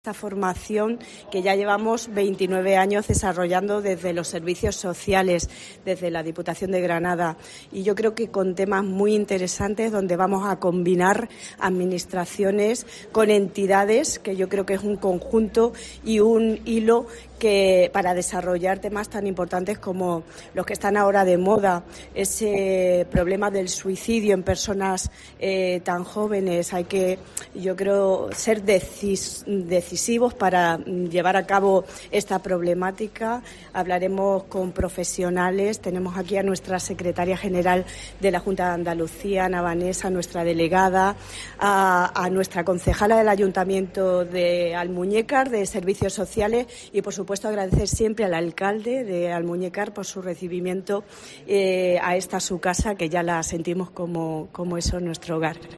Esta formación que ya llevamos 29 años desarrollando desde los servicios sociales, desde la Diputación de Granada, y yo creo que con temas muy interesantes donde vamos a combinar administraciones con entidades, que yo creo que es un conjunto y un hilo que para desarrollar temas tan importantes como los que están ahora de moda, ese problema del suicidio en personas tan jóvenes. Hay que, yo creo, ser decisivos para llevar a cabo esta problemática. Hablaremos con profesionales. Tenemos aquí a nuestra secretaria general de la Junta de Andalucía, Ana Vanessa, nuestra delegada, a nuestra concejala del Ayuntamiento de Almuñécar de Servicios Sociales y, por supuesto, agradecer siempre al alcalde de Almuñécar por su recibimiento a esta su casa, que ya la sentimos como eso, nuestro hogar.